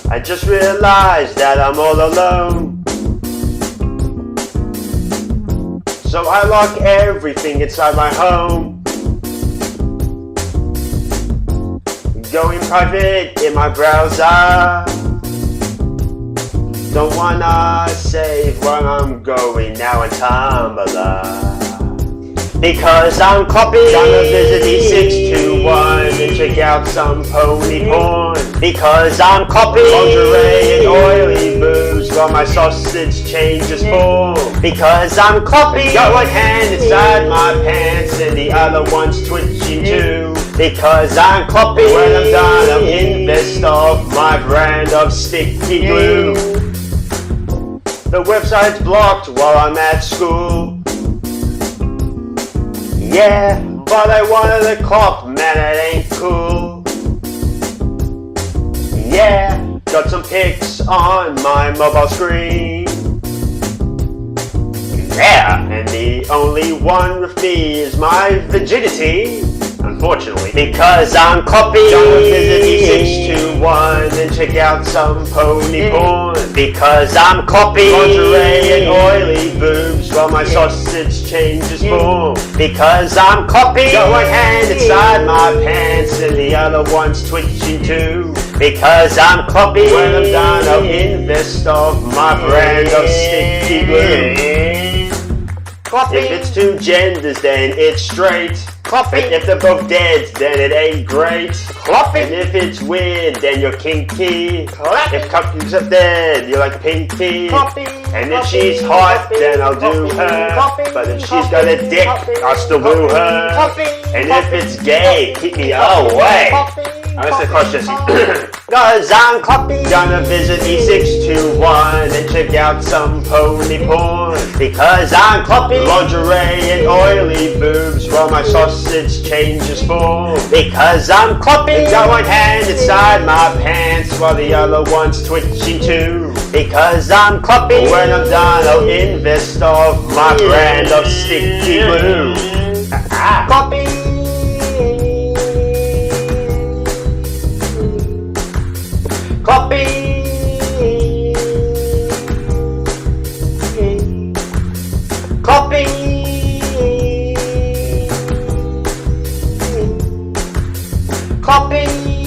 I just realized that I'm all alone. So I lock everything inside my home. Going private in my browser. Don't wanna save where I'm going now on Tumblr. Because I'm copied. Gonna visit E621 and check out some pony porn. Because I'm copied. Lingerie and oily boobs while my sausage changes form. Because I'm copied. Got one hand inside my pants and the other one's twitching too. Because I'm copied. When I'm done, I'll invest off my brand of sticky glue. The website's blocked while I'm at school. Yeah, but I wanted a cop, man, it ain't cool. Yeah, got some pics on my mobile screen. Yeah, and the only one with me is my virginity. Unfortunately, because I'm copied. Gonna visit E621 and check out some pony porn. Because I'm copied. Lingerie and oily boobs while my sausage changes form. Because I'm copied. Got one hand inside my pants and the other one's twitching too. Because I'm copied. When I'm done, I'll invest off my brand of sticky glue. If it's two genders, then it's straight. And if they're both dead, then it ain't great. And if it's weird, then you're kinky. If Cuppy's up dead, you're like Pinky. And if she's hot, then I'll do her. But if she's got a dick, I'll still woo her. And if it's gay, keep me away. That's the question. Cause I'm copied. Gonna visit E621 and check out some pony porn. Because I'm copied. Lingerie and oily boobs while my sausage changes form. Because I'm copied. Got one hand inside my pants while the other one's twitching too. Because I'm copied. When I'm done, I'll invest off my brand of sticky glue. Copy. Copy. Copy. Copy.